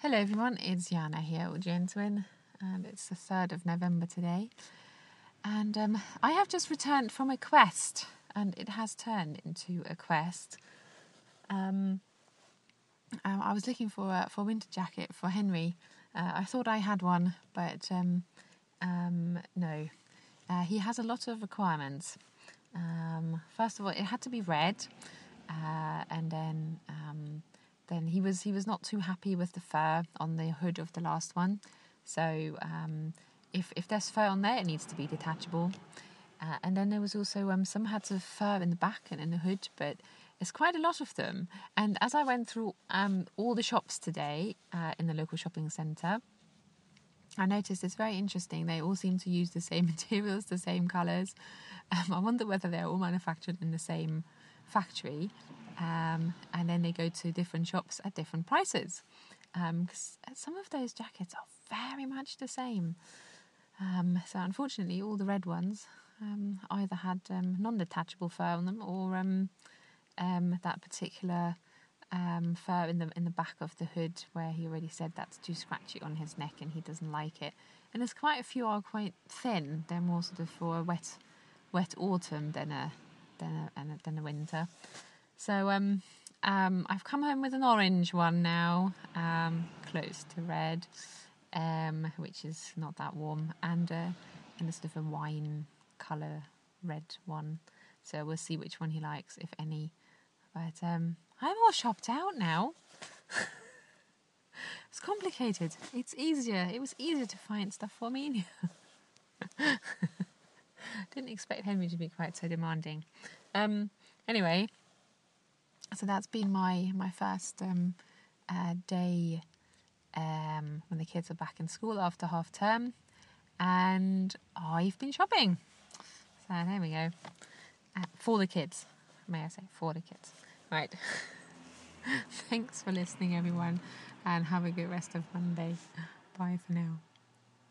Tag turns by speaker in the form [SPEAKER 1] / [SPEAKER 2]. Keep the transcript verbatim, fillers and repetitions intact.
[SPEAKER 1] Hello everyone, it's Jana here, Audio Twin, and it's the third of November today. And um, I have just returned from a quest, and it has turned into a quest. Um, um, I was looking for a, for a winter jacket for Henry. Uh, I thought I had one, but um, um, no. Uh, he has a lot of requirements. Um, first of all, it had to be red, uh, and then... Um, Then he was he was not too happy with the fur on the hood of the last one. So um, if if there's fur on there, it needs to be detachable. Uh, and then there was also um, some had of fur in the back and in the hood, but it's quite a lot of them. And as I went through um, all the shops today uh, in the local shopping centre, I noticed it's very interesting. They all seem to use the same materials, the same colours. Um, I wonder whether they're all manufactured in the same factory. Um, and then they go to different shops at different prices. Because um, some of those jackets are very much the same. Um, so unfortunately, all the red ones um, either had um, non-detachable fur on them or um, um, that particular um, fur in the in the back of the hood where he already said that's too scratchy on his neck and he doesn't like it. And there's quite a few are quite thin. They're more sort of for a wet, wet autumn than a than a than a winter. So um, um, I've come home with an orange one now, um, close to red, um, which is not that warm, and uh, and a sort of a wine colour red one. So we'll see which one he likes, if any. But um, I'm all shopped out now. It's complicated. It's easier. It was easier to find stuff for me. Didn't expect Henry to be quite so demanding. Um, anyway. So that's been my my first um, uh, day um, when the kids are back in school after half term, and I've been shopping. So there we go. Uh, for the kids, may I say, for the kids. Right. Thanks for listening, everyone, and have a good rest of Monday. Bye for now.